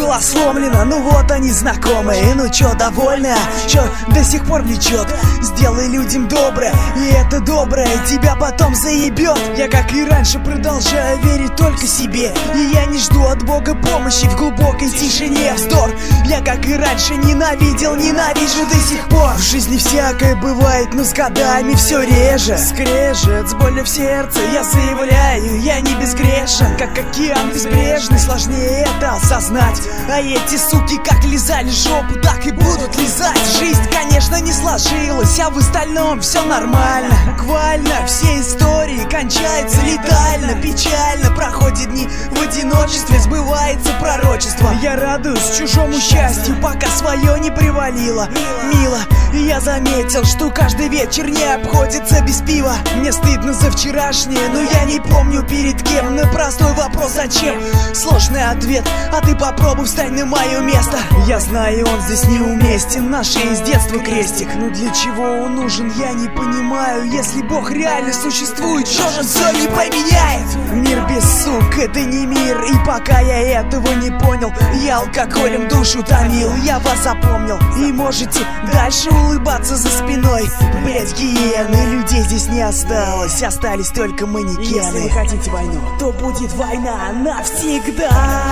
была сломлена, ну вот они знакомые. Ну чё, довольна? Чё до сих пор влечет? Сделай людям доброе, и это доброе тебя потом заебет. Я, как и раньше, продолжаю верить только себе, и я не жду от Бога помощи в глубокой тишине. Вздор, я, как и раньше, ненавидел, ненавижу до сих пор. В жизни всякое бывает, но с годами все реже. Скрежет с болью в сердце, я заявляю, я не безгрешен. Как океан безбрежный, сложнее это осознать. А эти суки как лизали жопу, так и будут лизать. Жизнь, конечно, не сложилась, а в остальном все нормально. Буквально все истории кончаются летально. Печально проходят дни в одиночестве, сбывается пророчество. Я радуюсь чужому счастью, пока свое не привалило. Мило, я заметил, что каждый вечер не обходится без пива. Мне стыдно за вчерашнее, но я не помню перед кем. На простой вопрос зачем? Сложный ответ, а ты попробуй встань на мое место. Я знаю, он здесь неуместен, наш из детства крестик. Но для чего он нужен, я не понимаю. Если Бог реально существует, что же все не поменяет? Мир без сук, это не мир. И пока я этого не понял, я алкоголем душу томил. Я вас запомнил, и можете дальше улыбаться за спиной. Блять, гиены, людей здесь не осталось, остались только манекены. Если вы хотите войну, то будет война навсегда.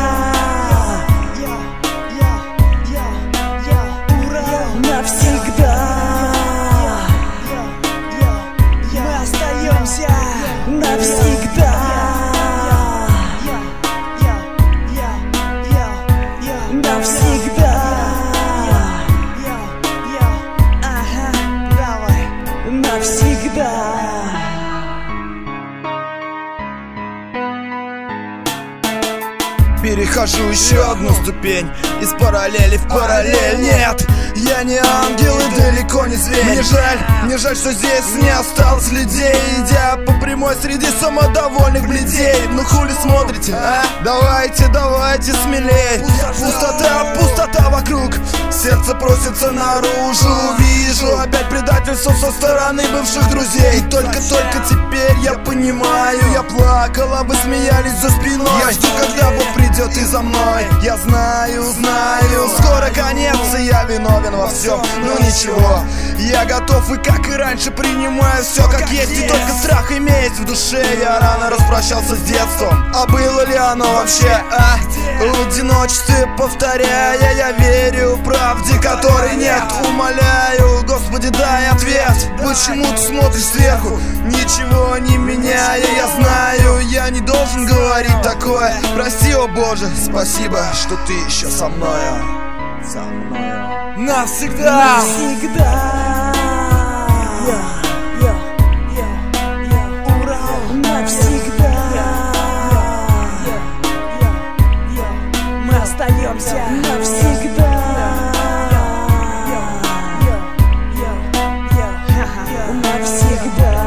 Навсегда. Мы остаемся навсегда. Навсегда. Ага, давай. Навсегда. Перехожу еще одну ступень из параллели в параллель. Нет, я не ангел и далеко не зверь. Мне жаль, что здесь не осталось людей, идя по прямой среди самодовольных бледей. Ну хули смотрите, а? Давайте, давайте смелей. Пустота вокруг, сердце просится наружу. Вижу опять предательство со стороны бывших друзей. Только теперь я понимаю, я плакал, а вы смеялись за спиной. Я жду, когда Бог придет и за мной. Я знаю, скоро конец, и я виновен во всем. Но ничего, я готов и как и раньше принимаю все как есть. И только страх имеет в душе. Я рано распрощался с детством, а было ли оно вообще? В одиночестве повторяя, я верю правде, которой нет. Умоляю, Господи, дай ответ. Почему ты смотришь сверху, ничего не меняя? Я знаю, я не должен говорить такое. Прости, о Боже, спасибо, что ты еще со мною. Навсегда. Навсегда. Урал. Навсегда. Мы остаемся навсегда. Навсегда.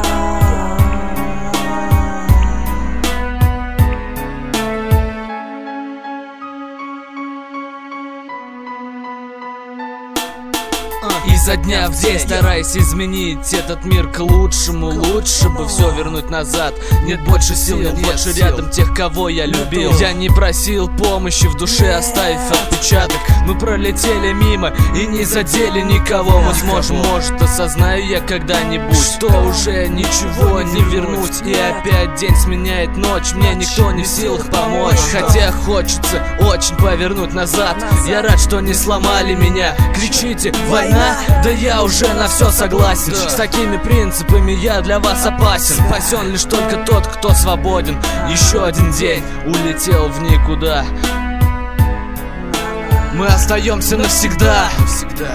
Изо дня в день стараясь изменить этот мир к лучшему. Лучше бы все вернуть назад. Нет больше сил, нет больше рядом тех, кого я любил. Я не просил помощи в душе, оставив отпечаток. Мы пролетели мимо и не задели никого. Мы сможем, может, осознаю я когда-нибудь, что уже ничего не вернуть. И опять день сменяет ночь, мне никто не в силах помочь. Хотя хочется очень повернуть назад. Я рад, что не сломали меня. Кричите: война? Да я уже на все согласен. С такими принципами я для вас опасен. Спасен лишь только тот, кто свободен. Еще один день улетел в никуда. Мы остаемся навсегда. Навсегда.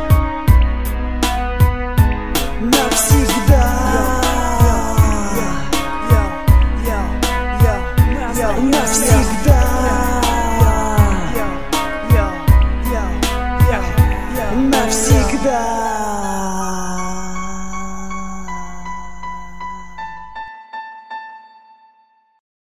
Навсегда. Навсегда.